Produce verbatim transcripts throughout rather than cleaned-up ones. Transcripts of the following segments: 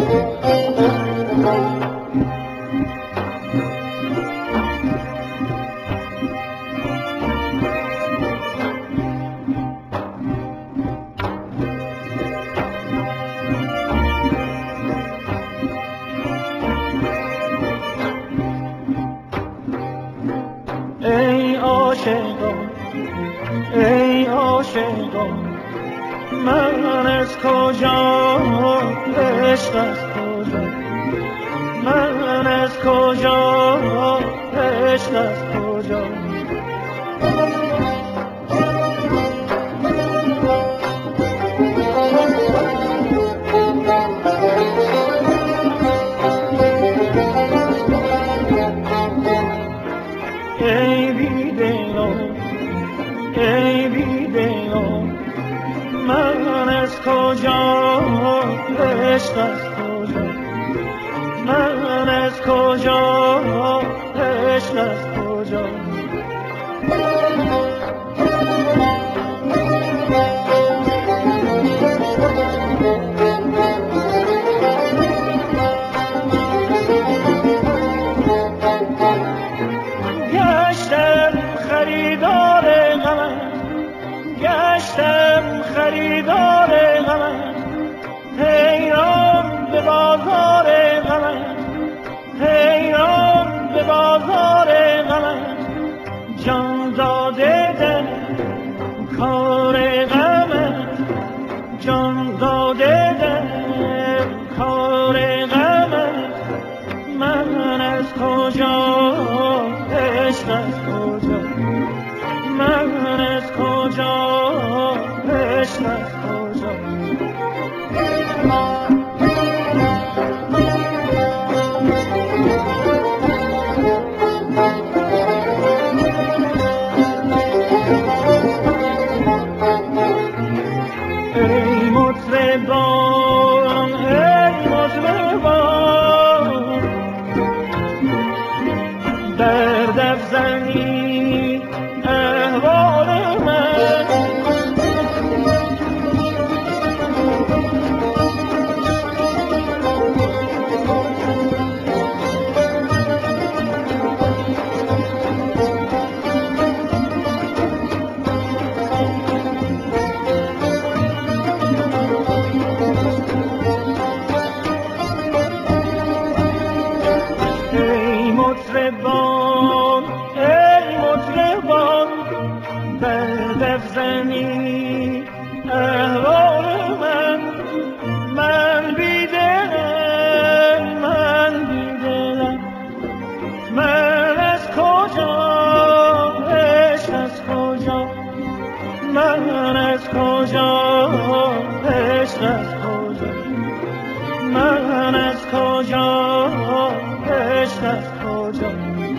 ای عاشقان ای عاشقان من از کجا عشق از کجا من از کجا عشق از کجا ای بیدلان ای بیدلان من از کجا عشق از کجا من از کجا عشق از کجا خریدار غمم گشتم خریدار غمم حیران به بازار غمم حیران به بازار غمم جان داده دل کار غمم جان داده دل کار غمم من از کجا عشق از کجا من از کجا عشق از کجا ای مطربان ای مطربان درد افزنی احوال من ای مطربان ای مطربان درد افزنی احوال من من بیدلم من بیدلم من از کجا عشق از کجا من از کجا عشق از کجا من از کجا عشق از کجا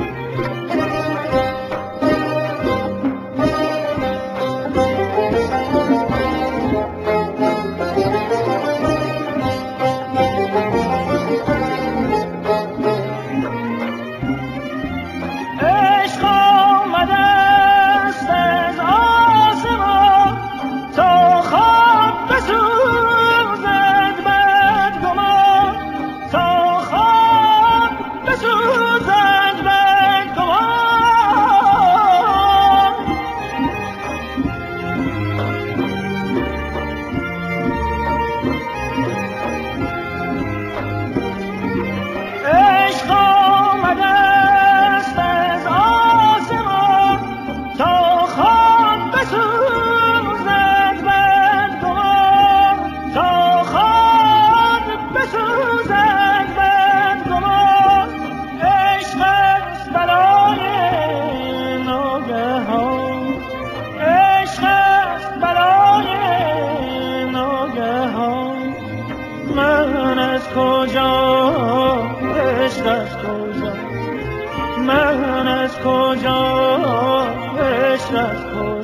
عشق آمده است از آسمان تا خواب بسوزد بدگمان تا خواب بسوزد بدگمان عشق آمده است از آسمان تا خواب بسوزد بدگمان تا خواب بسوزد بدگمان عشق است بلای ناگهان عشق است بلای ناگهان من از کجا عشق از کجا من از کجا عشق از کجا